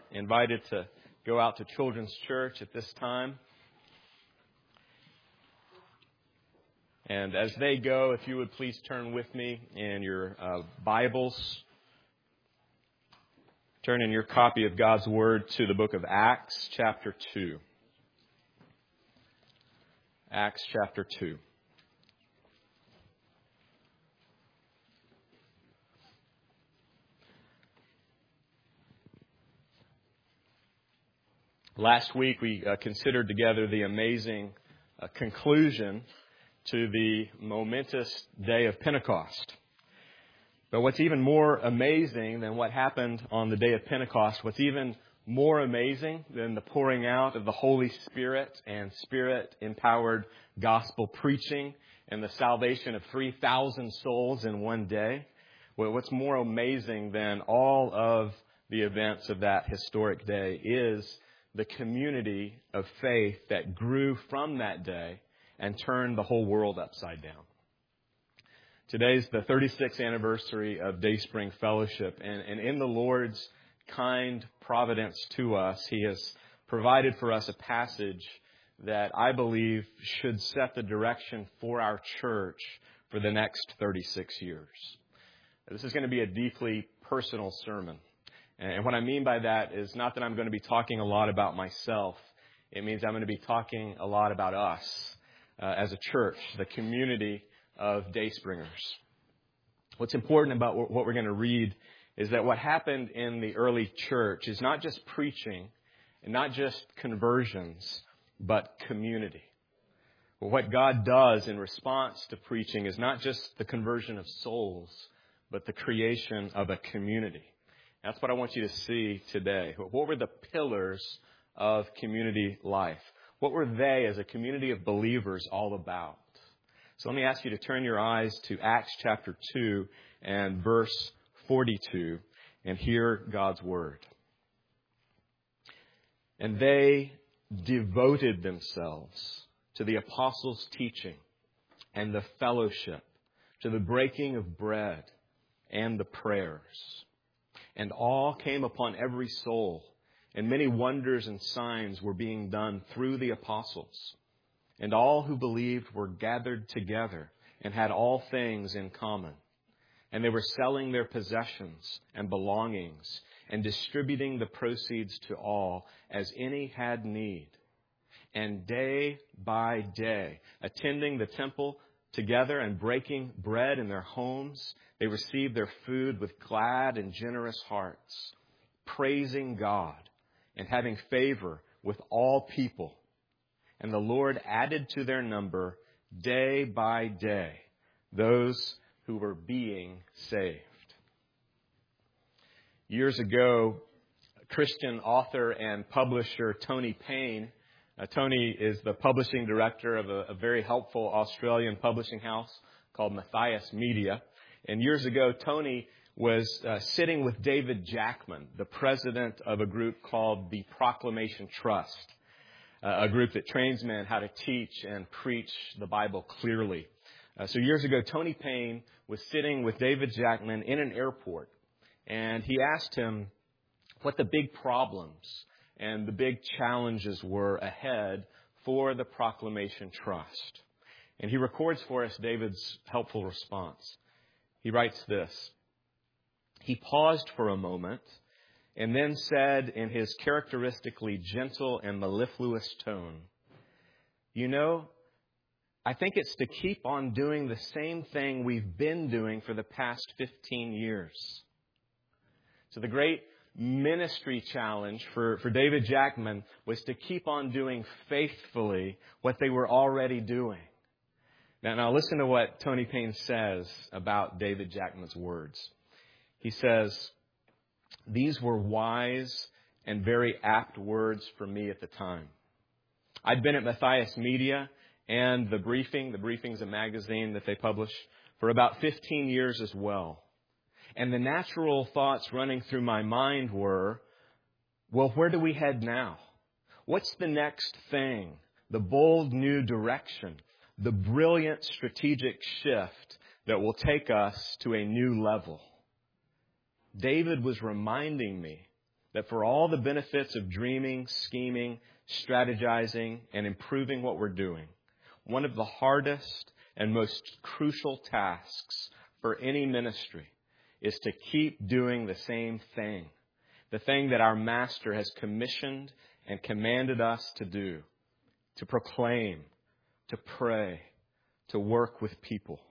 invited to go out to Children's Church at this time. And as they go, if you would please turn with me in your Bibles. Turn in your copy of God's Word to the book of Acts, chapter 2. Acts, chapter 2. Last week we considered together the amazing conclusion to the momentous day of Pentecost. But what's even more amazing than what happened on the day of Pentecost, what's even more amazing than the pouring out of the Holy Spirit and Spirit-empowered gospel preaching and the salvation of 3,000 souls in one day, well, what's more amazing than all of the events of that historic day is the community of faith that grew from that day and turned the whole world upside down. Today's the 36th anniversary of Dayspring Fellowship, and in the Lord's kind providence to us, He has provided for us a passage that I believe should set the direction for our church for the next 36 years. This is going to be a deeply personal sermon. And what I mean by that is not that I'm going to be talking a lot about myself. It means I'm going to be talking a lot about us as a church, the community of Dayspringers. What's important about what we're going to read is that what happened in the early church is not just preaching and not just conversions, but community. Well, what God does in response to preaching is not just the conversion of souls, but the creation of a community. That's what I want you to see today. What were the pillars of community life? What were they as a community of believers all about? So let me ask you to turn your eyes to Acts chapter 2 and verse 42 and hear God's word. And they devoted themselves to the apostles' teaching and the fellowship, to the breaking of bread and the prayers. And awe came upon every soul, and many wonders and signs were being done through the apostles. And all who believed were gathered together and had all things in common. And they were selling their possessions and belongings and distributing the proceeds to all as any had need. And day by day, attending the temple together and breaking bread in their homes, they received their food with glad and generous hearts, praising God and having favor with all people. And the Lord added to their number day by day those who were being saved. Years ago, Christian author and publisher Tony Payne, Tony is the publishing director of a very helpful Australian publishing house called Matthias Media. And years ago, Tony was sitting with David Jackman, the president of a group called the Proclamation Trust, a group that trains men how to teach and preach the Bible clearly. So years ago, Tony Payne was sitting with David Jackman in an airport, and he asked him what the big problems and the big challenges were ahead for the Proclamation Trust. And he records for us David's helpful response. He writes this: he paused for a moment and then said in his characteristically gentle and mellifluous tone, "You know, I think it's to keep on doing the same thing we've been doing for the past 15 years. So the great ministry challenge for David Jackman was to keep on doing faithfully what they were already doing. Now listen to what Tony Payne says about David Jackman's words. He says, "These were wise and very apt words for me at the time. I'd been at Matthias Media and The Briefing's a magazine that they publish, for about 15 years as well. And the natural thoughts running through my mind were, well, where do we head now? What's the next thing? The bold new direction, the brilliant strategic shift that will take us to a new level. David was reminding me that for all the benefits of dreaming, scheming, strategizing, and improving what we're doing, one of the hardest and most crucial tasks for any ministry is to keep doing the same thing, the thing that our Master has commissioned and commanded us to do, to proclaim, to pray, to work with people.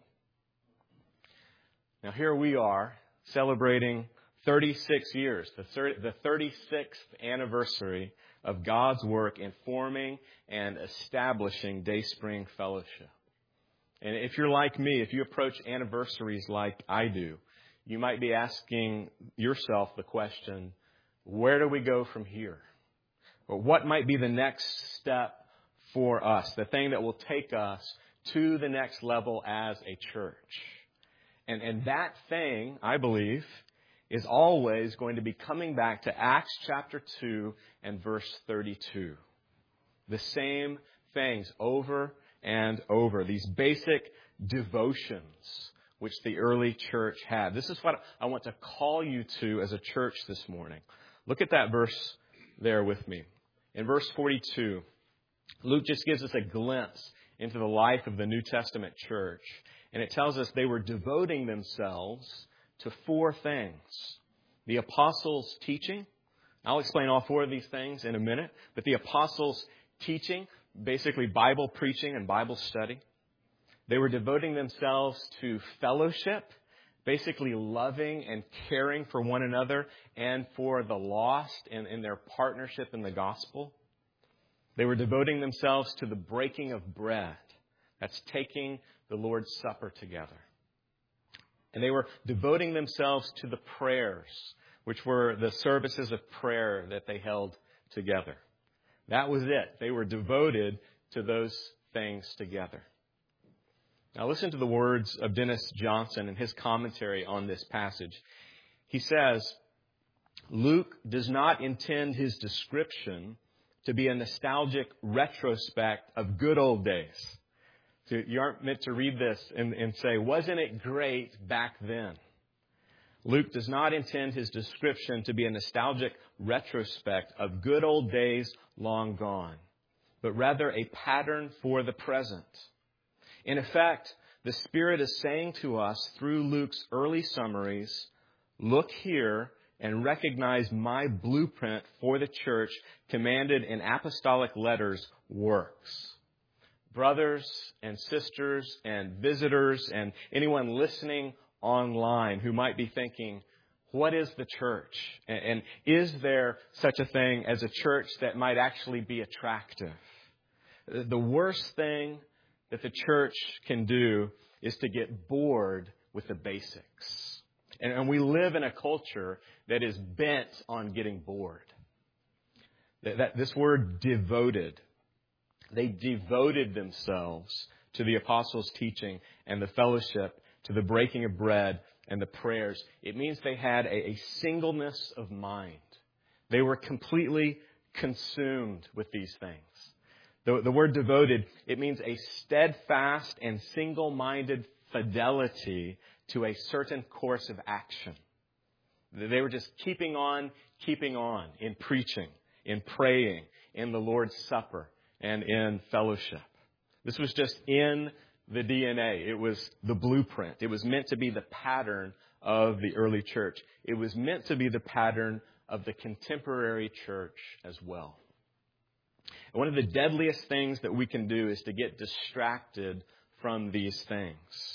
Now here we are celebrating 36 years, the 36th anniversary of God's work in forming and establishing Dayspring Fellowship. And if you're like me, if you approach anniversaries like I do, you might be asking yourself the question, where do we go from here? Or what might be the next step for us, the thing that will take us to the next level as a church? And that thing, I believe, is always going to be coming back to Acts chapter 2 and verse 32. The same things over and over. These basic devotions which the early church had. This is what I want to call you to as a church this morning. Look at that verse there with me. In verse 42, Luke just gives us a glimpse into the life of the New Testament church. And it tells us they were devoting themselves to 4 things. The apostles' teaching. I'll explain all 4 of these things in a minute. But the apostles' teaching, basically Bible preaching and Bible study. They were devoting themselves to fellowship, basically loving and caring for one another and for the lost in their partnership in the gospel. They were devoting themselves to the breaking of bread. That's taking the Lord's Supper together. And they were devoting themselves to the prayers, which were the services of prayer that they held together. That was it. They were devoted to those things together. Now listen to the words of Dennis Johnson in his commentary on this passage. He says, Luke does not intend his description to be a nostalgic retrospect of good old days. So you aren't meant to read this and say, wasn't it great back then? Luke does not intend his description to be a nostalgic retrospect of good old days long gone, but rather a pattern for the present. In effect, the Spirit is saying to us through Luke's early summaries, look here and recognize my blueprint for the church commanded in apostolic letters works. Brothers and sisters and visitors and anyone listening online who might be thinking, what is the church? And is there such a thing as a church that might actually be attractive? The worst thing that the church can do is to get bored with the basics. And we live in a culture that is bent on getting bored. This word devoted. They devoted themselves to the apostles' teaching and the fellowship, to the breaking of bread and the prayers. It means they had a singleness of mind. They were completely consumed with these things. The word devoted, it means a steadfast and single-minded fidelity to a certain course of action. They were just keeping on in preaching, in praying, in the Lord's Supper, and in fellowship. This was just in the DNA. It was the blueprint. It was meant to be the pattern of the early church. It was meant to be the pattern of the contemporary church as well. And one of the deadliest things that we can do is to get distracted from these things.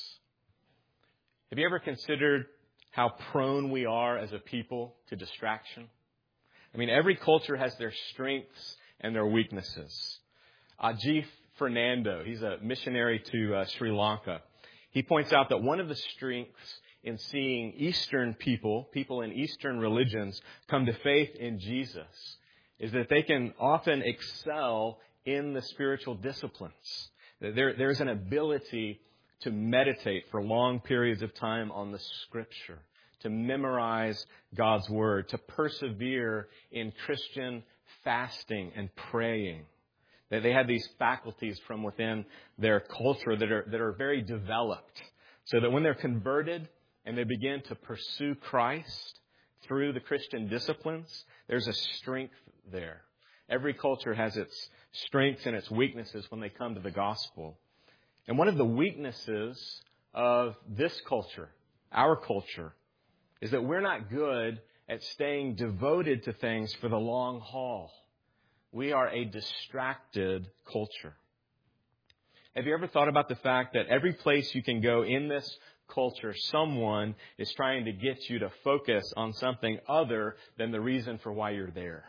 Have you ever considered how prone we are as a people to distraction? I mean, every culture has their strengths and their weaknesses. G. Fernando, he's a missionary to Sri Lanka. He points out that one of the strengths in seeing Eastern people in Eastern religions come to faith in Jesus is that they can often excel in the spiritual disciplines. There's an ability to meditate for long periods of time on the Scripture, to memorize God's Word, to persevere in Christian fasting and praying. They had these faculties from within their culture that are very developed, so that when they're converted and they begin to pursue Christ through the Christian disciplines, There's a strength there. Every culture has its strengths and its weaknesses when they come to the gospel. And one of the weaknesses of this culture, our culture, is that we're not good at staying devoted to things for the long haul. We are a distracted culture. Have you ever thought about the fact that every place you can go in this culture, someone is trying to get you to focus on something other than the reason for why you're there?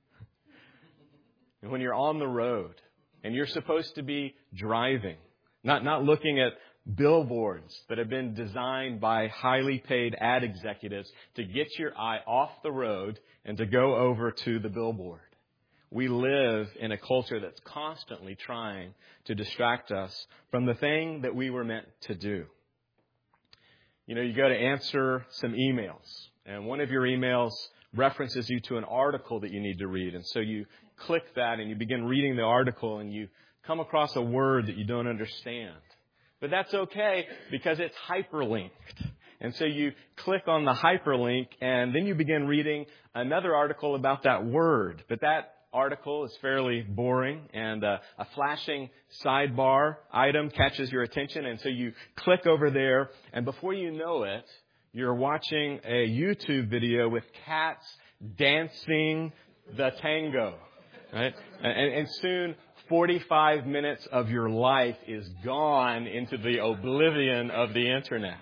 And when you're on the road and you're supposed to be driving, not looking at billboards that have been designed by highly paid ad executives to get your eye off the road and to go over to the billboard. We live in a culture that's constantly trying to distract us from the thing that we were meant to do. You know, you go to answer some emails, and one of your emails references you to an article that you need to read. And so you click that and you begin reading the article and you come across a word that you don't understand. But that's okay because it's hyperlinked. And so you click on the hyperlink and then you begin reading another article about that word. But that article is fairly boring and a flashing sidebar item catches your attention. And so you click over there and before you know it, you're watching a YouTube video with cats dancing the tango, right? And soon 45 minutes of your life is gone into the oblivion of the internet.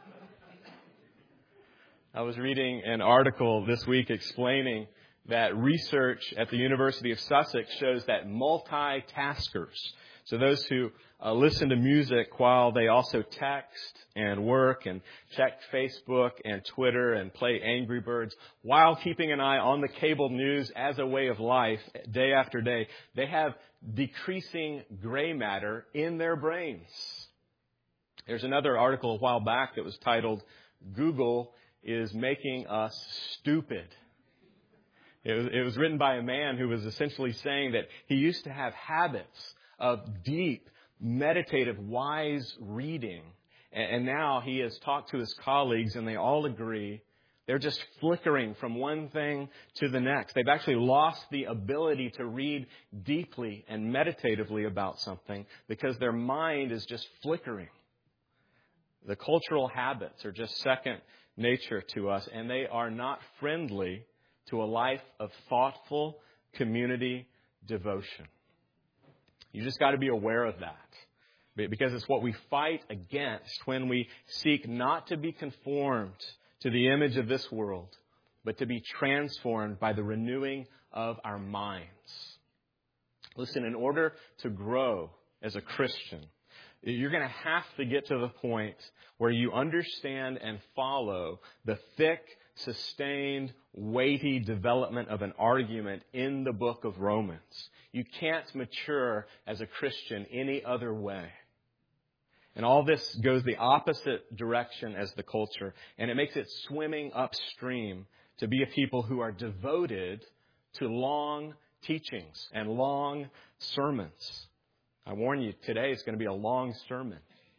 I was reading an article this week explaining that research at the University of Sussex shows that multitaskers, so those who listen to music while they also text and work and check Facebook and Twitter and play Angry Birds while keeping an eye on the cable news as a way of life day after day, they have decreasing gray matter in their brains. There's another article a while back that was titled, "Google is Making Us Stupid." It was written by a man who was essentially saying that he used to have habits of deep, meditative, wise reading. And now he has talked to his colleagues and they all agree they're just flickering from one thing to the next. They've actually lost the ability to read deeply and meditatively about something because their mind is just flickering. The cultural habits are just second nature to us, and they are not friendly to a life of thoughtful community devotion. You just got to be aware of that, because it's what we fight against when we seek not to be conformed to the image of this world, but to be transformed by the renewing of our minds. Listen, in order to grow as a Christian, you're going to have to get to the point where you understand and follow the thick, sustained, weighty development of an argument in the book of Romans. You can't mature as a Christian any other way. And all this goes the opposite direction as the culture, and it makes it swimming upstream to be a people who are devoted to long teachings and long sermons. I warn you, today is going to be a long sermon.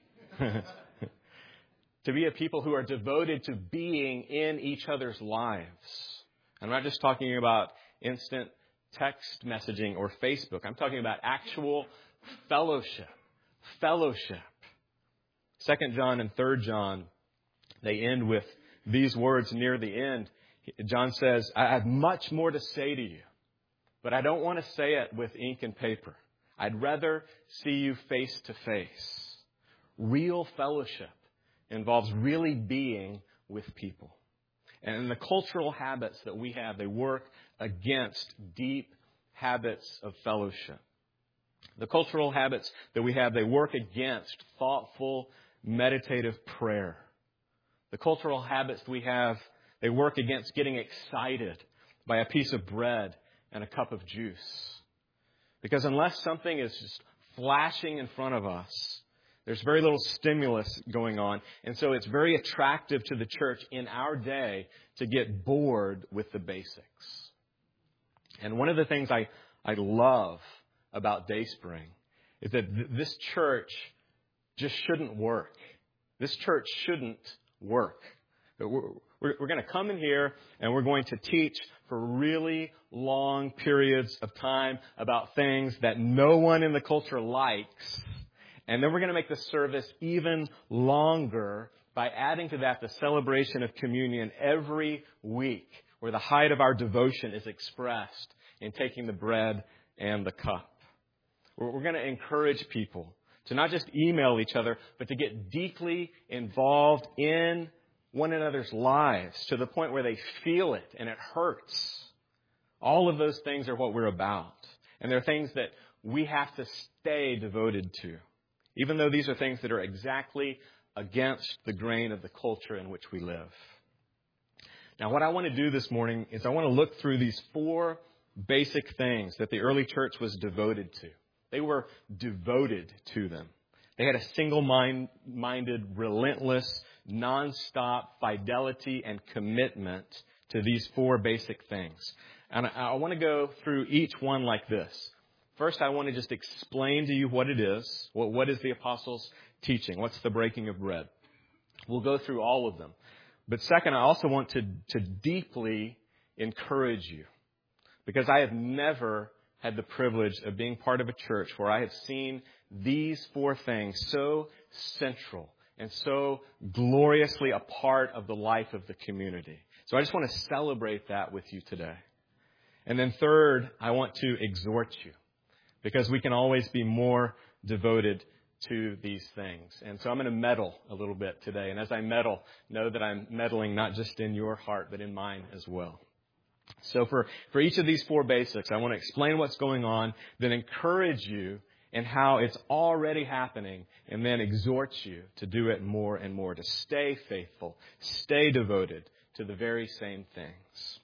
To be a people who are devoted to being in each other's lives. I'm not just talking about instant text messaging or Facebook. I'm talking about actual fellowship. Fellowship. 2 John and 3 John, they end with these words near the end. John says, I have much more to say to you, but I don't want to say it with ink and paper. I'd rather see you face to face. Real fellowship involves really being with people. And the cultural habits that we have, they work against deep habits of fellowship. The cultural habits that we have, they work against thoughtful, meditative prayer. The cultural habits we have, they work against getting excited by a piece of bread and a cup of juice. Because unless something is just flashing in front of us, there's very little stimulus going on. And so it's very attractive to the church in our day to get bored with the basics. And one of the things I love about Dayspring is that this church just shouldn't work. This church shouldn't work. We're going to come in here and we're going to teach for really long periods of time about things that no one in the culture likes. And then we're going to make the service even longer by adding to that the celebration of communion every week, where the height of our devotion is expressed in taking the bread and the cup. We're going to encourage people to not just email each other, but to get deeply involved in one another's lives to the point where they feel it and it hurts. All of those things are what we're about. And they're things that we have to stay devoted to, even though these are things that are exactly against the grain of the culture in which we live. Now, what I want to do this morning is I want to look through these 4 basic things that the early church was devoted to. They were devoted to them. They had a single-minded, relentless, nonstop fidelity and commitment to these 4 basic things. And I want to go through each one like this. First, I want to just explain to you what it is. What is the apostles' teaching? What's the breaking of bread? We'll go through all of them. But second, I also want to deeply encourage you, because I have never had the privilege of being part of a church where I have seen these 4 things so central and so gloriously a part of the life of the community. So I just want to celebrate that with you today. And then third, I want to exhort you, because we can always be more devoted to these things. And so I'm going to meddle a little bit today. And as I meddle, know that I'm meddling not just in your heart, but in mine as well. So for each of these 4 basics, I want to explain what's going on, then encourage you in how it's already happening, and then exhort you to do it more and more, to stay faithful, stay devoted to the very same things.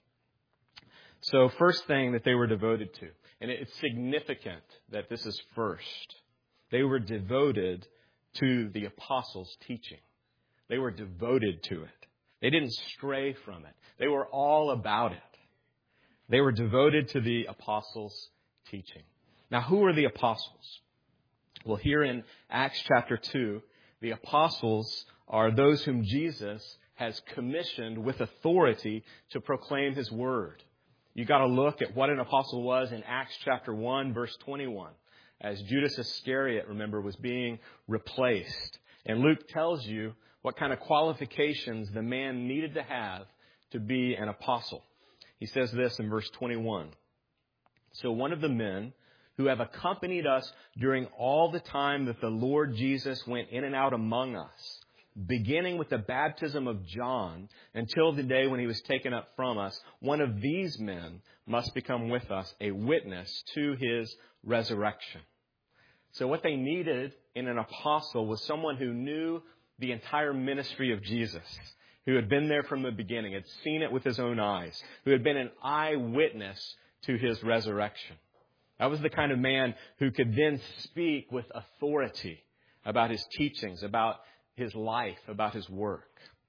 So first thing that they were devoted to, and it's significant that this is first, they were devoted to the apostles' teaching. They were devoted to it. They didn't stray from it. They were all about it. They were devoted to the apostles' teaching. Now, who are the apostles? Well, here in Acts chapter 2, the apostles are those whom Jesus has commissioned with authority to proclaim His word. You got to look at what an apostle was in Acts chapter 1, verse 21, as Judas Iscariot, remember, was being replaced. And Luke tells you what kind of qualifications the man needed to have to be an apostle. He says this in verse 21. So one of the men who have accompanied us during all the time that the Lord Jesus went in and out among us, beginning with the baptism of John until the day when He was taken up from us, one of these men must become with us a witness to His resurrection. So what they needed in an apostle was someone who knew the entire ministry of Jesus, who had been there from the beginning, had seen it with his own eyes, who had been an eyewitness to His resurrection. That was the kind of man who could then speak with authority about His teachings, about His life, about His work.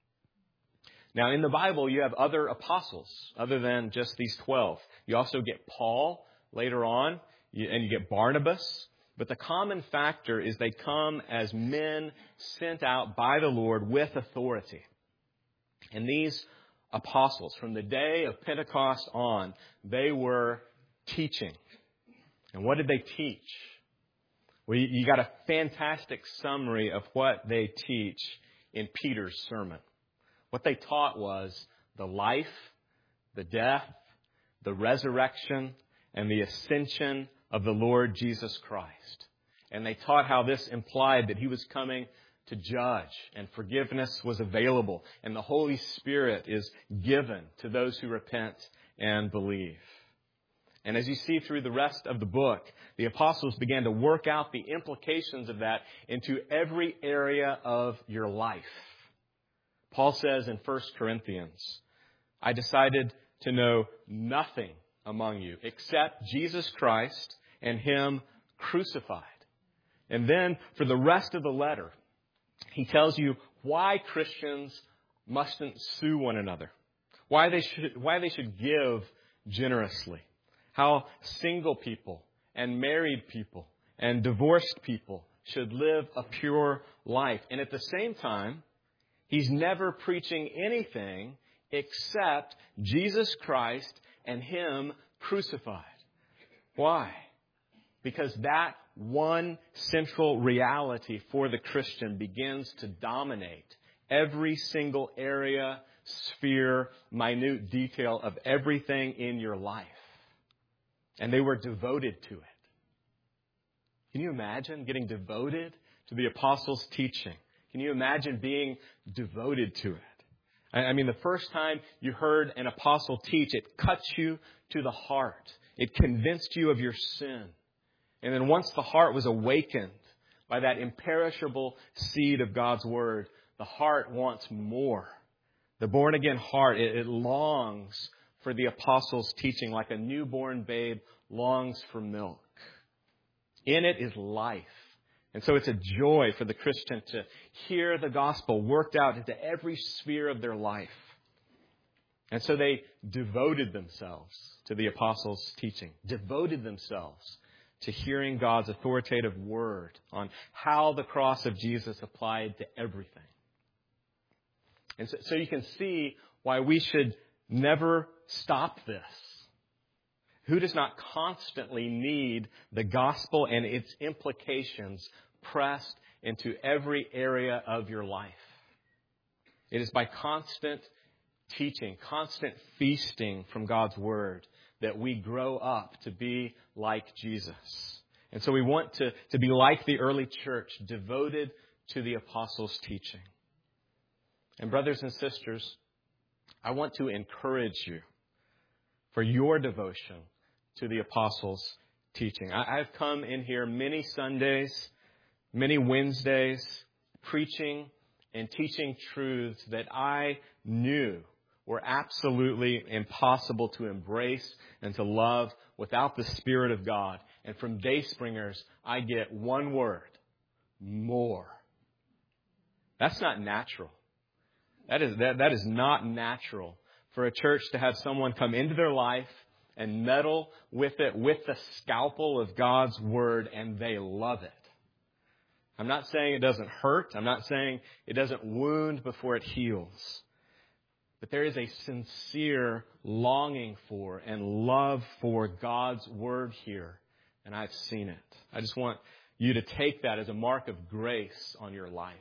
Now, in the Bible, you have other apostles other than just these 12. You also get Paul later on, and you get Barnabas. But the common factor is they come as men sent out by the Lord with authority. And these apostles, from the day of Pentecost on, they were teaching. And what did they teach? Well, you got a fantastic summary of what they teach in Peter's sermon. What they taught was the life, the death, the resurrection, and the ascension of the Lord Jesus Christ. And they taught how this implied that He was coming to judge, and forgiveness was available, and the Holy Spirit is given to those who repent and believe. And as you see through the rest of the book, the apostles began to work out the implications of that into every area of your life. Paul says in 1 Corinthians, I decided to know nothing among you except Jesus Christ and Him crucified. And then for the rest of the letter, he tells you why Christians mustn't sue one another, why they should give generously, how single people and married people and divorced people should live a pure life. And at the same time, he's never preaching anything except Jesus Christ and Him crucified. Why? Because that one central reality for the Christian begins to dominate every single area, sphere, minute detail of everything in your life. And they were devoted to it. Can you imagine getting devoted to the apostles' teaching? Can you imagine being devoted to it? I mean, the first time you heard an apostle teach, it cuts you to the heart. It convinced you of your sin. And then once the heart was awakened by that imperishable seed of God's Word, the heart wants more. The born-again heart, it longs for the apostles' teaching like a newborn babe longs for milk. In it is life. And so it's a joy for the Christian to hear the gospel worked out into every sphere of their life. And so they devoted themselves to the apostles' teaching, devoted themselves to hearing God's authoritative word on how the cross of Jesus applied to everything. And so you can see why we should never stop this. Who does not constantly need the gospel and its implications pressed into every area of your life? It is by constant teaching, constant feasting from God's Word that we grow up to be like Jesus. And so we want to be like the early church, devoted to the apostles' teaching. And brothers and sisters, I want to encourage you for your devotion to the apostles' teaching. I've come in here many Sundays, many Wednesdays, preaching and teaching truths that I knew were absolutely impossible to embrace and to love without the Spirit of God. And from Dayspringers, I get one word: more. That's not natural. That is not natural for a church to have someone come into their life and meddle with it with the scalpel of God's Word, and they love it. I'm not saying it doesn't hurt. I'm not saying it doesn't wound before it heals. But there is a sincere longing for and love for God's Word here, and I've seen it. I just want you to take that as a mark of grace on your life.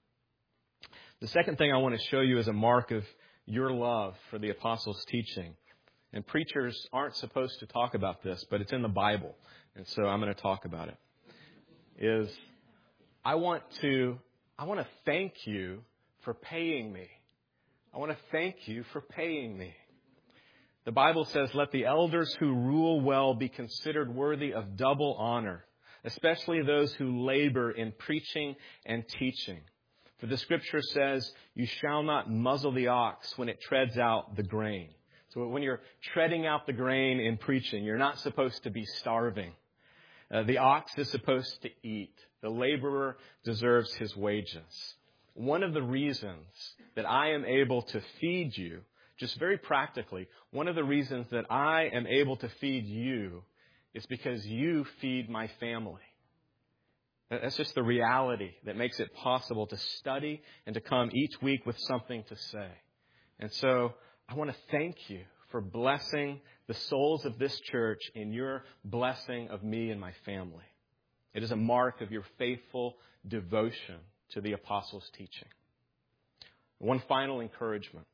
The second thing I want to show you is a mark of your love for the apostles' teaching. And preachers aren't supposed to talk about this, but it's in the Bible. And so I'm going to talk about it. I want to thank you for paying me. I want to thank you for paying me. The Bible says, let the elders who rule well be considered worthy of double honor, especially those who labor in preaching and teaching. For the Scripture says, you shall not muzzle the ox when it treads out the grain. So when you're treading out the grain in preaching, you're not supposed to be starving. The ox is supposed to eat. The laborer deserves his wages. One of the reasons that I am able to feed you, just very practically, one of the reasons that I am able to feed you is because you feed my family. That's just the reality that makes it possible to study and to come each week with something to say. And so I want to thank you for blessing the souls of this church in your blessing of me and my family. It is a mark of your faithful devotion to the apostles' teaching. One final encouragement.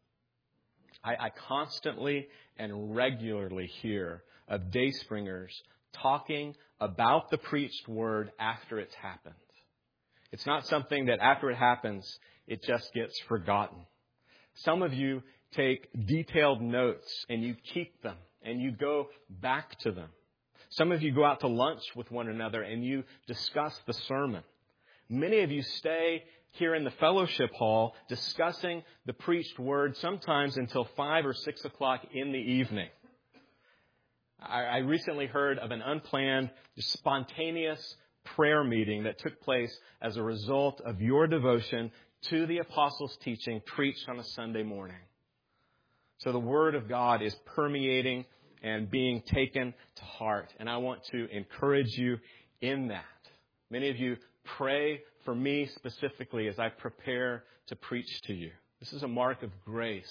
I constantly and regularly hear of Dayspringers talking about the preached word after it's happened. It's not something that after it happens, it just gets forgotten. Some of you take detailed notes and you keep them and you go back to them. Some of you go out to lunch with one another and you discuss the sermon. Many of you stay here in the fellowship hall discussing the preached word sometimes until 5 or 6 o'clock in the evening. I recently heard of an unplanned, spontaneous prayer meeting that took place as a result of your devotion to the apostles' teaching preached on a Sunday morning. So the Word of God is permeating and being taken to heart. And I want to encourage you in that. Many of you pray for me specifically as I prepare to preach to you. This is a mark of grace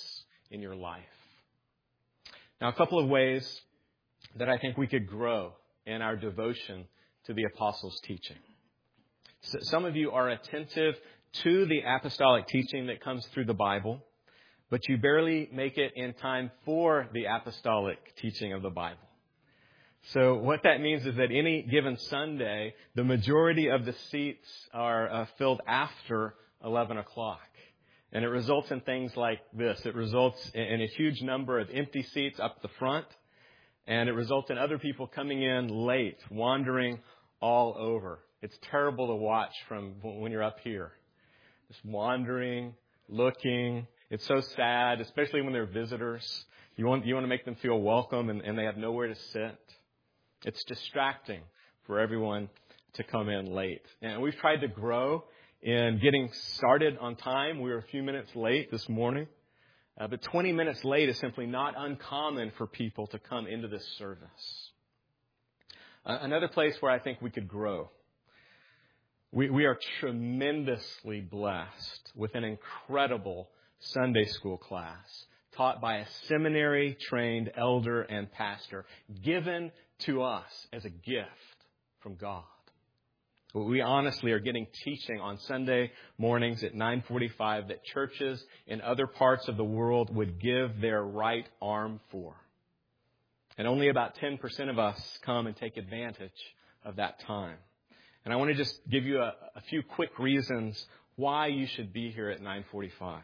in your life. Now, a couple of ways that I think we could grow in our devotion to the apostles' teaching. So some of you are attentive to the apostolic teaching that comes through the Bible, but you barely make it in time for the apostolic teaching of the Bible. So what that means is that any given Sunday, the majority of the seats are filled after 11 o'clock. And it results in things like this. It results in a huge number of empty seats up the front. And it results in other people coming in late, wandering all over. It's terrible to watch from when you're up here. Just wandering, looking. It's so sad, especially when they're visitors. You want to make them feel welcome and they have nowhere to sit. It's distracting for everyone to come in late. And we've tried to grow in getting started on time. We were a few minutes late this morning. But 20 minutes late is simply not uncommon for people to come into this service. Another place where I think we could grow. We are tremendously blessed with an incredible Sunday school class taught by a seminary-trained elder and pastor, given to us as a gift from God. We honestly are getting teaching on Sunday mornings at 9:45 that churches in other parts of the world would give their right arm for. And only about 10% of us come and take advantage of that time. And I want to just give you a few quick reasons why you should be here at 9:45.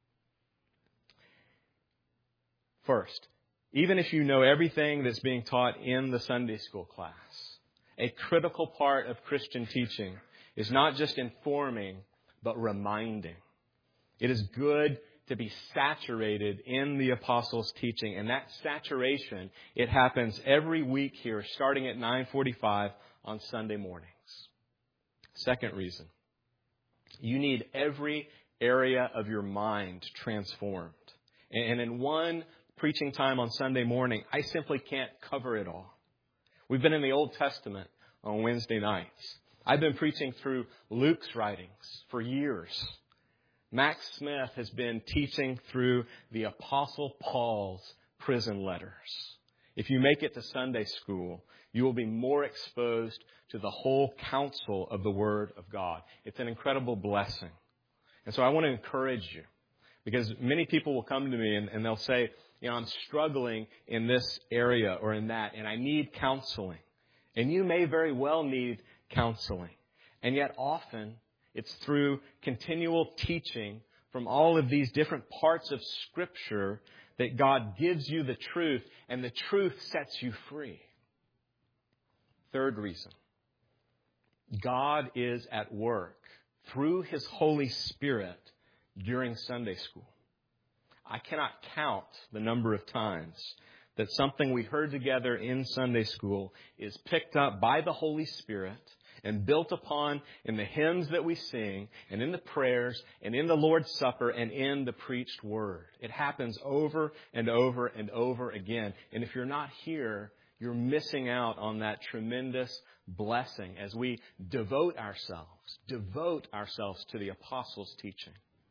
First, even if you know everything that's being taught in the Sunday school class, a critical part of Christian teaching is not just informing, but reminding. It is good to be saturated in the apostles' teaching. And that saturation, it happens every week here, starting at 9:45 on Sunday mornings. Second reason, you need every area of your mind transformed. And in one preaching time on Sunday morning, I simply can't cover it all. We've been in the Old Testament on Wednesday nights. I've been preaching through Luke's writings for years. Max Smith has been teaching through the Apostle Paul's prison letters. If you make it to Sunday school, you will be more exposed to the whole counsel of the Word of God. It's an incredible blessing. And so I want to encourage you, because many people will come to me and they'll say, I'm struggling in this area or in that, and I need counseling. And you may very well need counseling. And yet often it's through continual teaching from all of these different parts of Scripture that God gives you the truth, and the truth sets you free. Third reason, God is at work through His Holy Spirit during Sunday school. I cannot count the number of times that something we heard together in Sunday school is picked up by the Holy Spirit and built upon in the hymns that we sing and in the prayers and in the Lord's Supper and in the preached word. It happens over and over and over again. And if you're not here, you're missing out on that tremendous blessing as we devote ourselves to the apostles' teaching.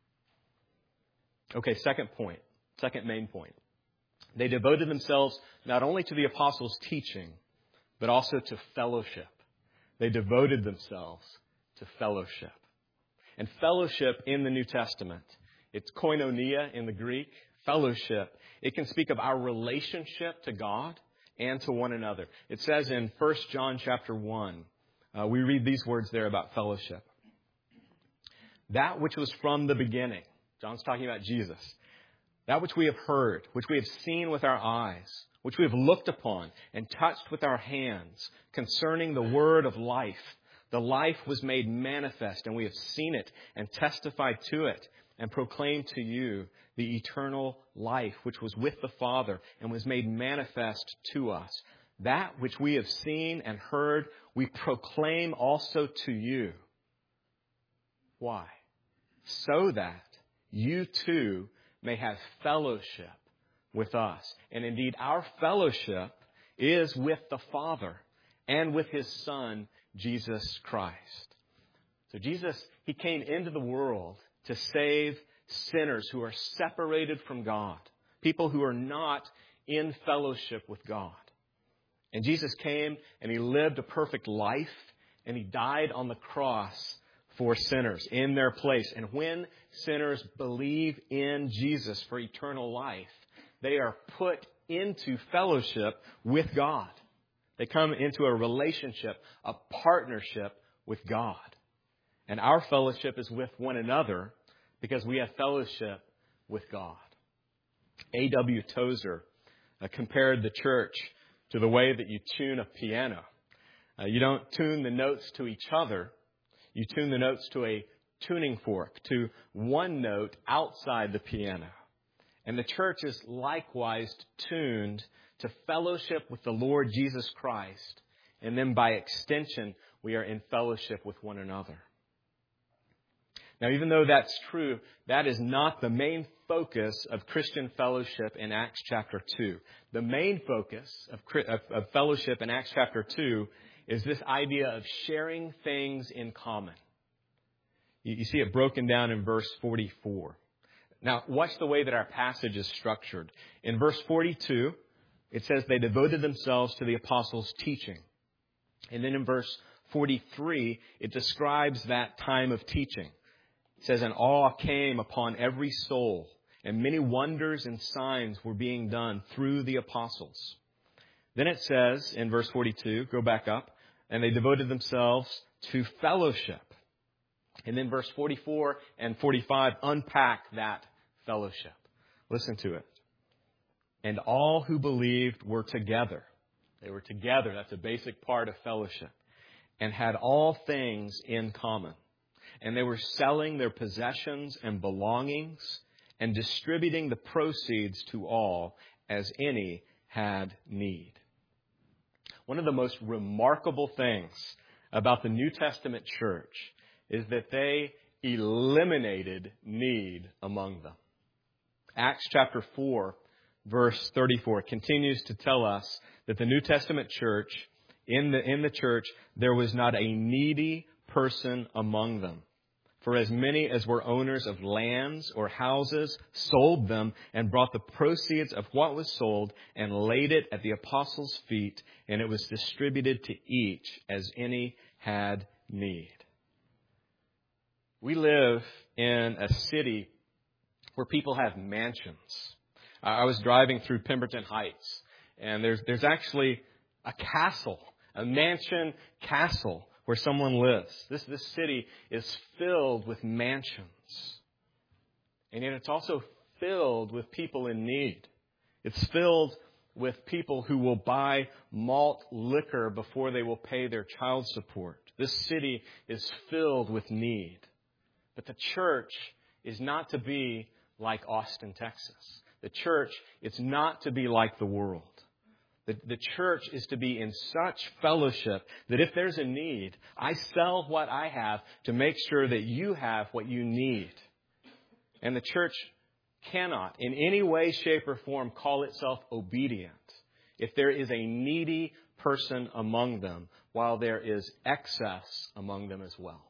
Okay, second main point. They devoted themselves not only to the apostles' teaching, but also to fellowship. They devoted themselves to fellowship. And fellowship in the New Testament, it's koinonia in the Greek, fellowship. It can speak of our relationship to God and to one another. It says in 1 John chapter 1, we read these words there about fellowship. That which was from the beginning. John's talking about Jesus. That which we have heard, which we have seen with our eyes, which we have looked upon and touched with our hands concerning the word of life. The life was made manifest, and we have seen it and testified to it and proclaimed to you the eternal life which was with the Father and was made manifest to us. That which we have seen and heard, we proclaim also to you. Why? So that you too may have fellowship with us. And indeed, our fellowship is with the Father and with His Son, Jesus Christ. So Jesus, He came into the world to save sinners who are separated from God, people who are not in fellowship with God. And Jesus came and He lived a perfect life, and He died on the cross for sinners in their place. And when sinners believe in Jesus for eternal life, they are put into fellowship with God. They come into a relationship, a partnership with God. And our fellowship is with one another because we have fellowship with God. A.W. Tozer compared the church to the way that you tune a piano. You don't tune the notes to each other. You tune the notes to a tuning fork, to one note outside the piano. And the church is likewise tuned to fellowship with the Lord Jesus Christ. And then by extension, we are in fellowship with one another. Now, even though that's true, that is not the main focus of Christian fellowship in Acts chapter 2. The main focus of fellowship in Acts chapter 2 is this idea of sharing things in common. You see it broken down in verse 44. Now, watch the way that our passage is structured. In verse 42, it says they devoted themselves to the apostles' teaching. And then in verse 43, it describes that time of teaching. It says, and awe came upon every soul, and many wonders and signs were being done through the apostles. Then it says in verse 42, go back up, and they devoted themselves to fellowship. And then verse 44 and 45 unpack that fellowship. Listen to it. And all who believed were together. They were together. That's a basic part of fellowship. And had all things in common. And they were selling their possessions and belongings and distributing the proceeds to all as any had need. One of the most remarkable things about the New Testament church is that they eliminated need among them. Acts chapter 4, verse 34 continues to tell us that the New Testament church, in the church, there was not a needy person among them. For as many as were owners of lands or houses sold them and brought the proceeds of what was sold and laid it at the apostles' feet, and it was distributed to each as any had need. We live in a city where people have mansions. I was driving through Pemberton Heights, and there's actually a castle, a mansion castle, where someone lives. This city is filled with mansions. And yet it's also filled with people in need. It's filled with people who will buy malt liquor before they will pay their child support. This city is filled with need. But the church is not to be like Austin, Texas. The church is not to be like the world. The church is to be in such fellowship that if there's a need, I sell what I have to make sure that you have what you need. And the church cannot in any way, shape, or form call itself obedient if there is a needy person among them, while there is excess among them as well.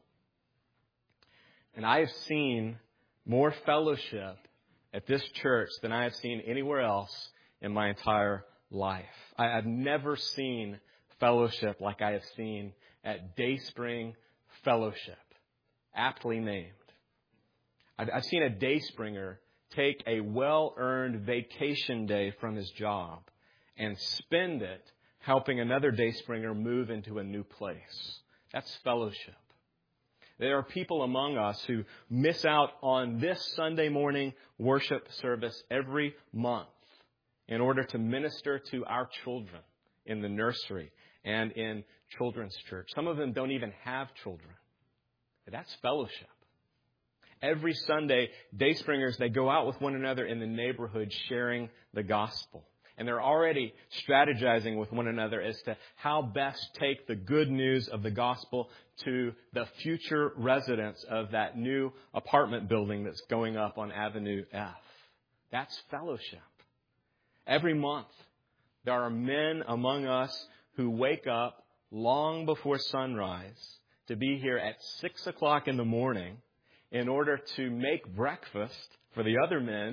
And I have seen more fellowship at this church than I have seen anywhere else in my entire life. I've never seen fellowship like I have seen at Dayspring Fellowship, aptly named. I've seen a Dayspringer take a well-earned vacation day from his job and spend it helping another Dayspringer move into a new place. That's fellowship. There are people among us who miss out on this Sunday morning worship service every month in order to minister to our children in the nursery and in children's church. Some of them don't even have children. But that's fellowship. Every Sunday, Dayspringers, they go out with one another in the neighborhood sharing the gospel. And they're already strategizing with one another as to how best take the good news of the gospel to the future residents of that new apartment building that's going up on Avenue F. That's fellowship. Every month, there are men among us who wake up long before sunrise to be here at 6 o'clock in the morning in order to make breakfast for the other men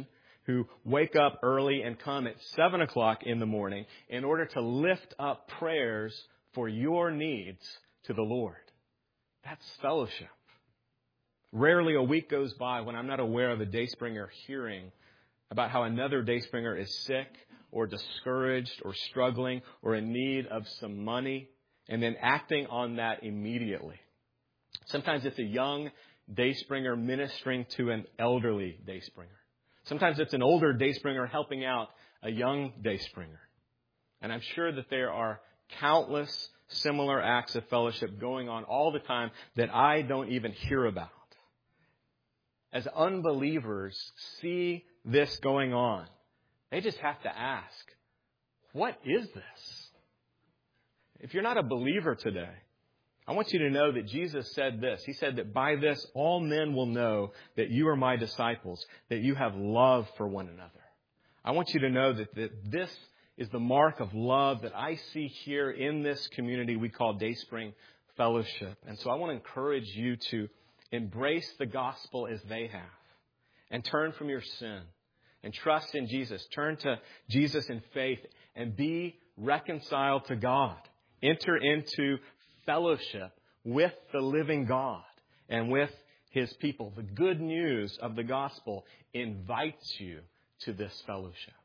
who wake up early and come at 7 o'clock in the morning in order to lift up prayers for your needs to the Lord. That's fellowship. Rarely a week goes by when I'm not aware of a Dayspringer hearing about how another Dayspringer is sick or discouraged or struggling or in need of some money, and then acting on that immediately. Sometimes it's a young Dayspringer ministering to an elderly Dayspringer. Sometimes it's an older Dayspringer helping out a young Dayspringer. And I'm sure that there are countless similar acts of fellowship going on all the time that I don't even hear about. As unbelievers see this going on, they just have to ask, what is this? If you're not a believer today, I want you to know that Jesus said this. He said that by this all men will know that you are my disciples, that you have love for one another. I want you to know that this is the mark of love that I see here in this community we call Dayspring Fellowship. And so I want to encourage you to embrace the gospel as they have and turn from your sin and trust in Jesus. Turn to Jesus in faith and be reconciled to God. Enter into fellowship with the living God and with His people. The good news of the gospel invites you to this fellowship.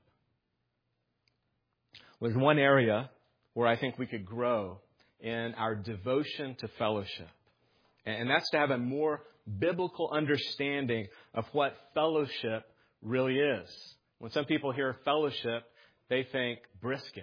There's one area where I think we could grow in our devotion to fellowship. And that's to have a more biblical understanding of what fellowship really is. When some people hear fellowship, they think brisket.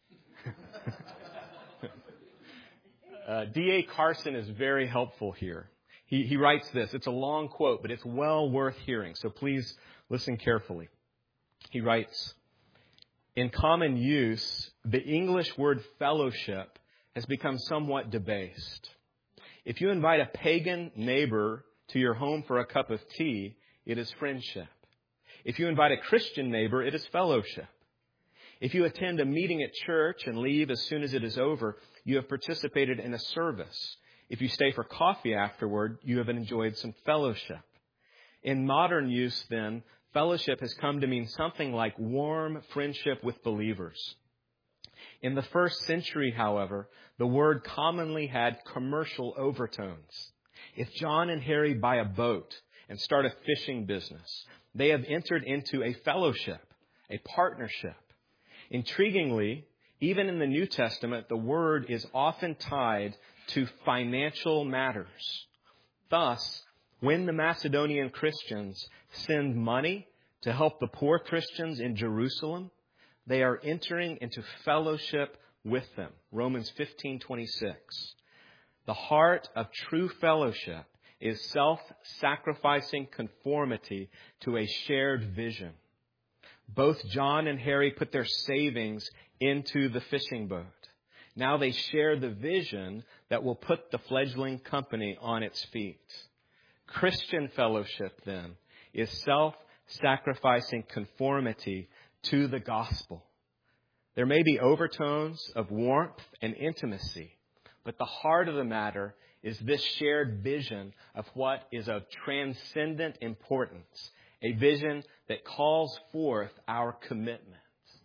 D.A. Carson is very helpful here. He writes this. It's a long quote, but it's well worth hearing. So please listen carefully. He writes, in common use, the English word fellowship has become somewhat debased. If you invite a pagan neighbor to your home for a cup of tea, it is friendship. If you invite a Christian neighbor, it is fellowship. If you attend a meeting at church and leave as soon as it is over, you have participated in a service. If you stay for coffee afterward, you have enjoyed some fellowship. In modern use, then, fellowship has come to mean something like warm friendship with believers. In the first century, however, the word commonly had commercial overtones. If John and Harry buy a boat and start a fishing business, they have entered into a fellowship, a partnership. Intriguingly, even in the New Testament, the word is often tied to financial matters. Thus, when the Macedonian Christians send money to help the poor Christians in Jerusalem, they are entering into fellowship with them. Romans 15:26. The heart of true fellowship is self-sacrificing conformity to a shared vision. Both John and Harry put their savings into the fishing boat. Now they share the vision that will put the fledgling company on its feet. Christian fellowship, then, is self-sacrificing conformity to the gospel. There may be overtones of warmth and intimacy, but the heart of the matter is this shared vision of what is of transcendent importance, a vision that calls forth our commitment.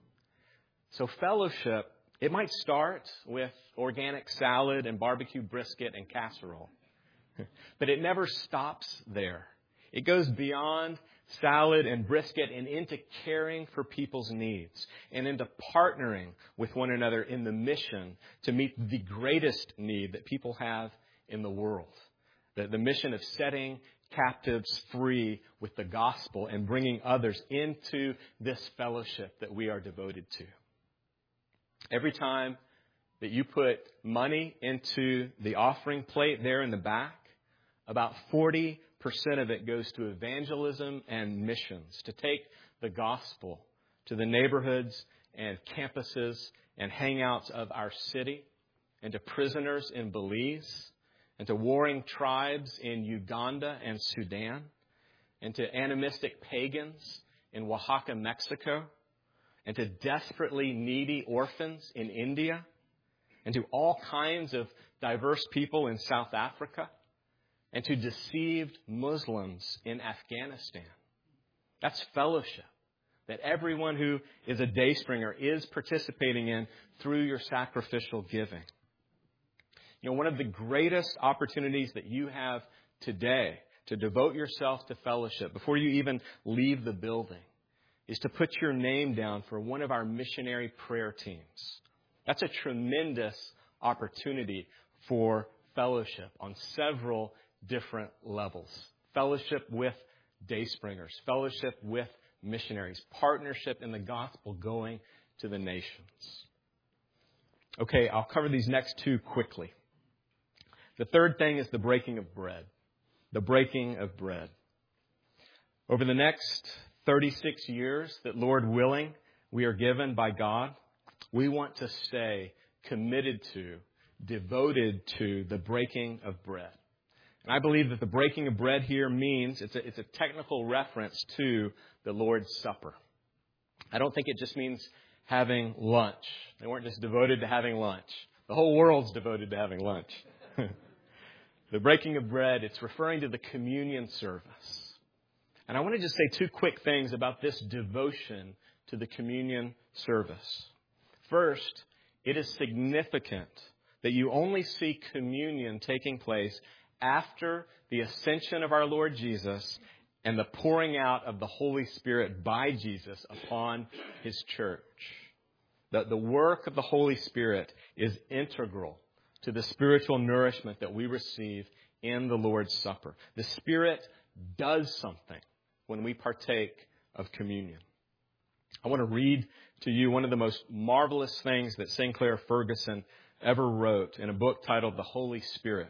So fellowship, it might start with organic salad and barbecue brisket and casserole, but it never stops there. It goes beyond salad and brisket and into caring for people's needs and into partnering with one another in the mission to meet the greatest need that people have in the world. The mission of setting captives free with the gospel and bringing others into this fellowship that we are devoted to. Every time that you put money into the offering plate there in the back, about 40% of it goes to evangelism and missions, to take the gospel to the neighborhoods and campuses and hangouts of our city, and to prisoners in Belize, and to warring tribes in Uganda and Sudan, and to animistic pagans in Oaxaca, Mexico, and to desperately needy orphans in India, and to all kinds of diverse people in South Africa, and to deceived Muslims in Afghanistan. That's fellowship. that everyone who is a Dayspringer is participating in through your sacrificial giving. You know, one of the greatest opportunities that you have today to devote yourself to fellowship before you even leave the building is to put your name down for one of our missionary prayer teams. That's a tremendous opportunity for fellowship on several different levels. Fellowship with Dayspringers, fellowship with missionaries, partnership in the gospel going to the nations. Okay, I'll cover these next two quickly. The third thing is the breaking of bread. The breaking of bread. Over the next 36 years that, Lord willing, we are given by God, we want to stay committed to, devoted to the breaking of bread. And I believe that the breaking of bread here means, it's a technical reference to the Lord's Supper. I don't think it just means having lunch. They weren't just devoted to having lunch. The whole world's devoted to having lunch. The breaking of bread, it's referring to the communion service. And I want to just say two quick things about this devotion to the communion service. First, it is significant that you only see communion taking place after the ascension of our Lord Jesus and the pouring out of the Holy Spirit by Jesus upon His church. The work of the Holy Spirit is integral to the spiritual nourishment that we receive in the Lord's Supper. The Spirit does something when we partake of communion. I want to read to you one of the most marvelous things that Sinclair Ferguson ever wrote in a book titled The Holy Spirit.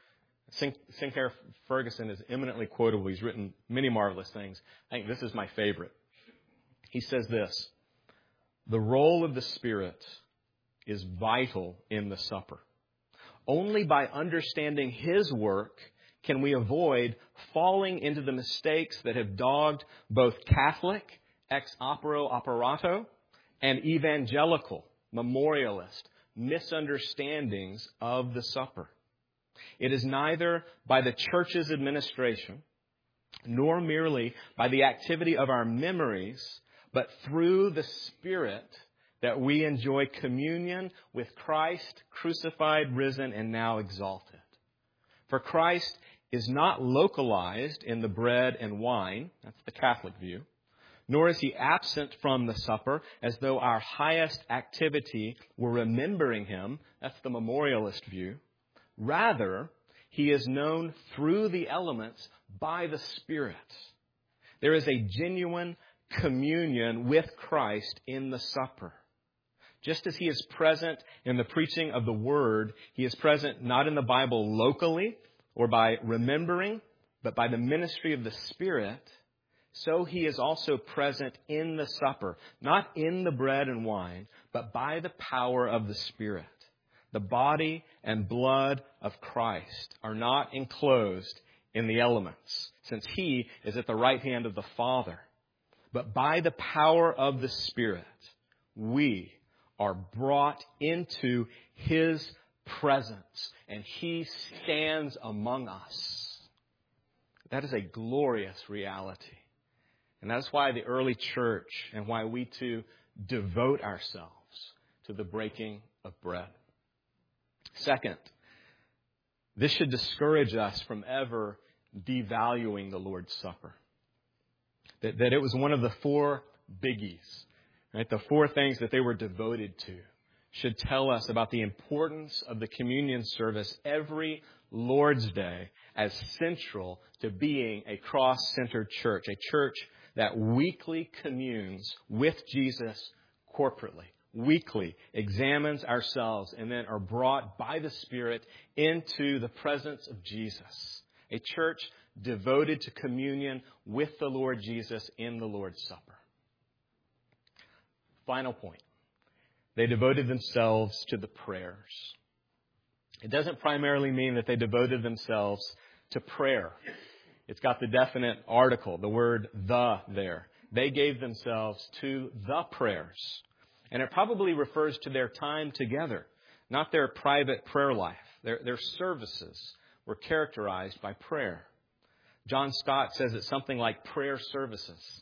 Sinclair Ferguson is eminently quotable. He's written many marvelous things. I think this is my favorite. He says this: "The role of the Spirit is vital in the supper. Only by understanding His work can we avoid falling into the mistakes that have dogged both Catholic, ex opero operato, and evangelical, memorialist misunderstandings of the supper. It is neither by the church's administration, nor merely by the activity of our memories, but through the Spirit that we enjoy communion with Christ, crucified, risen, and now exalted. For Christ is not localized in the bread and wine," that's the Catholic view, "nor is He absent from the supper as though our highest activity were remembering Him," that's the memorialist view. "Rather, He is known through the elements by the Spirit. There is a genuine communion with Christ in the supper. Just as He is present in the preaching of the Word, He is present not in the Bible locally or by remembering, but by the ministry of the Spirit, so He is also present in the supper, not in the bread and wine, but by the power of the Spirit. The body and blood of Christ are not enclosed in the elements, since He is at the right hand of the Father. But by the power of the Spirit, we are brought into His presence, and He stands among us." That is a glorious reality. And that's why the early church and why we too devote ourselves to the breaking of bread. Second, this should discourage us from ever devaluing the Lord's Supper. That it was one of the four biggies, right? The four things that they were devoted to should tell us about the importance of the communion service every Lord's Day as central to being a cross-centered church, a church that weekly communes with Jesus corporately, weekly examines ourselves, and then are brought by the Spirit into the presence of Jesus. A church devoted to communion with the Lord Jesus in the Lord's Supper. Final point. They devoted themselves to the prayers. It doesn't primarily mean that they devoted themselves to prayer. It's got the definite article, the word "the" there. They gave themselves to the prayers. And it probably refers to their time together, not their private prayer life. Their services were characterized by prayer. John Stott says it's something like prayer services.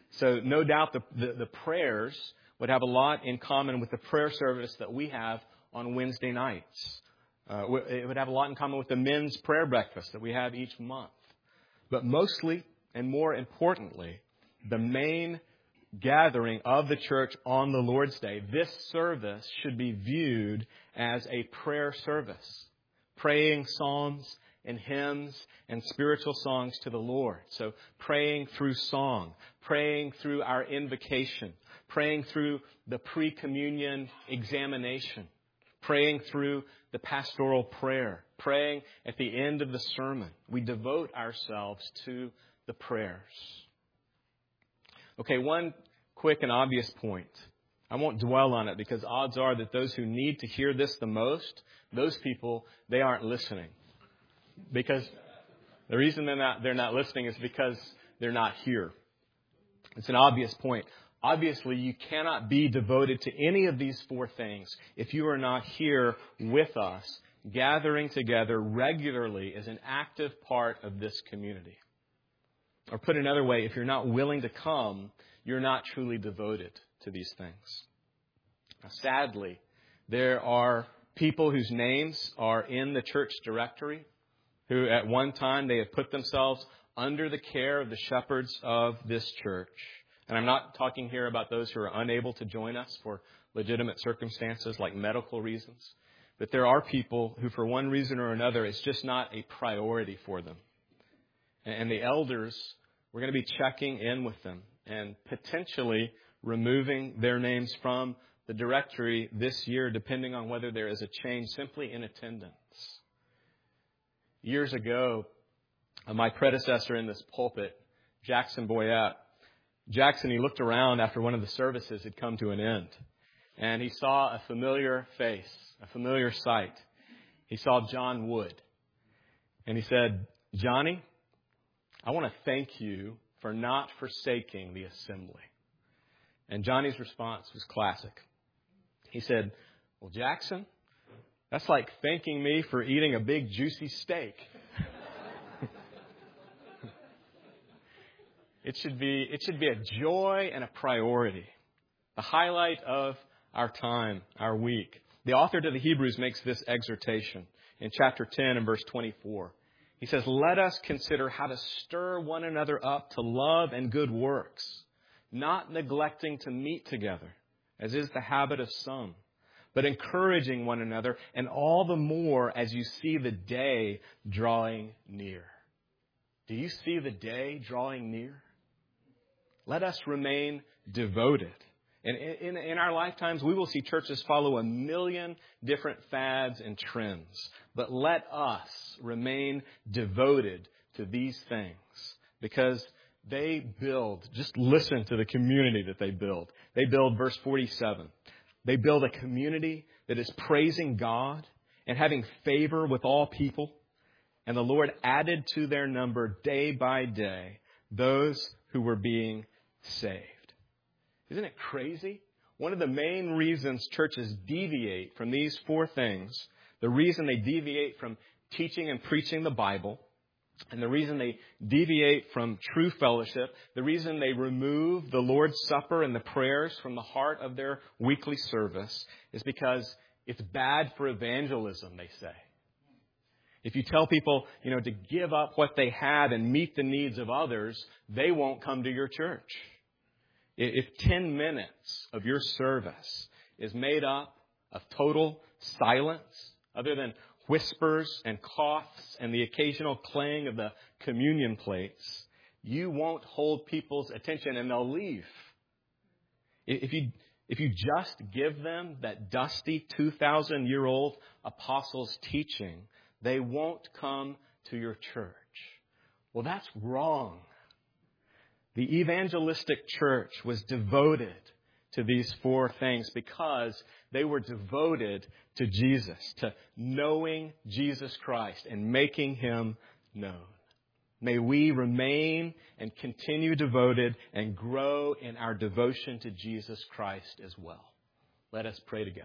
So no doubt the prayers would have a lot in common with the prayer service that we have on Wednesday nights. It would have a lot in common with the men's prayer breakfast that we have each month. But mostly and more importantly, the main gathering of the church on the Lord's Day, this service should be viewed as a prayer service, praying psalms and hymns and spiritual songs to the Lord. So praying through song, praying through our invocation, praying through the pre-communion examination, praying through the pastoral prayer, praying at the end of the sermon. We devote ourselves to the prayers. Okay, one quick and obvious point. I won't dwell on it because odds are that those who need to hear this the most, those people, they aren't listening. Because the reason they're not listening is because they're not here. It's an obvious point. Obviously, you cannot be devoted to any of these four things if you are not here with us, gathering together regularly as an active part of this community. Or put another way, if you're not willing to come, you're not truly devoted to these things. Now, sadly, there are people whose names are in the church directory who at one time they have put themselves under the care of the shepherds of this church. And I'm not talking here about those who are unable to join us for legitimate circumstances like medical reasons. But there are people who, for one reason or another, it's just not a priority for them. And the elders, we're going to be checking in with them and potentially removing their names from the directory this year, depending on whether there is a change simply in attendance. Years ago, my predecessor in this pulpit, Jackson Boyette, he looked around after one of the services had come to an end, and he saw a familiar face, a familiar sight. He saw John Wood, and he said, "Johnny, I want to thank you for not forsaking the assembly." And Johnny's response was classic. He said, "Well, Jackson, that's like thanking me for eating a big juicy steak." It should be a joy and a priority, the highlight of our time, our week. The author to the Hebrews makes this exhortation in chapter 10 and verse 24. He says, "Let us consider how to stir one another up to love and good works, not neglecting to meet together, as is the habit of some, but encouraging one another, and all the more as you see the day drawing near." Do you see the day drawing near? Let us remain devoted. And in our lifetimes, we will see churches follow a million different fads and trends. But let us remain devoted to these things because they build, just listen to the community that they build. They build, verse 47, they build a community that is praising God and having favor with all people. And the Lord added to their number day by day those who were being saved. Isn't it crazy? One of the main reasons churches deviate from these four things, the reason they deviate from teaching and preaching the Bible, and the reason they deviate from true fellowship, the reason they remove the Lord's Supper and the prayers from the heart of their weekly service is because it's bad for evangelism, they say. If you tell people, to give up what they have and meet the needs of others, they won't come to your church. If 10 minutes of your service is made up of total silence, other than whispers and coughs and the occasional clang of the communion plates, you won't hold people's attention and they'll leave. If you just give them that dusty 2,000-year-old apostles' teaching, they won't come to your church. Well, that's wrong. The evangelistic church was devoted to these four things because they were devoted to Jesus, to knowing Jesus Christ and making Him known. May we remain and continue devoted and grow in our devotion to Jesus Christ as well. Let us pray together.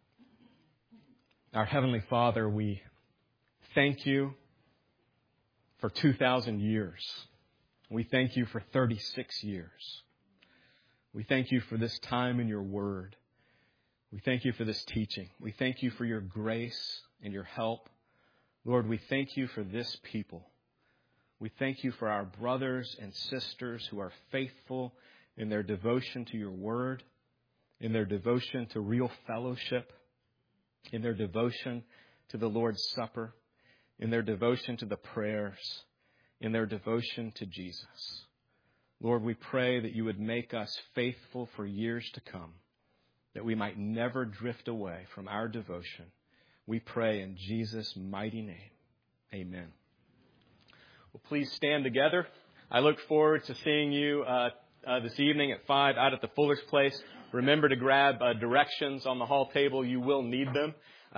Our Heavenly Father, we thank you for 2,000 years. We thank you for 36 years. We thank you for this time in your word. We thank you for this teaching. We thank you for your grace and your help. Lord, we thank you for this people. We thank you for our brothers and sisters who are faithful in their devotion to your word, in their devotion to real fellowship, in their devotion to the Lord's Supper, in their devotion to the prayers, in their devotion to Jesus. Lord, we pray that you would make us faithful for years to come, that we might never drift away from our devotion. We pray in Jesus' mighty name. Amen. Well, please stand together. I look forward to seeing you this evening at 5 out at the Fuller's Place. Remember to grab directions on the hall table. You will need them.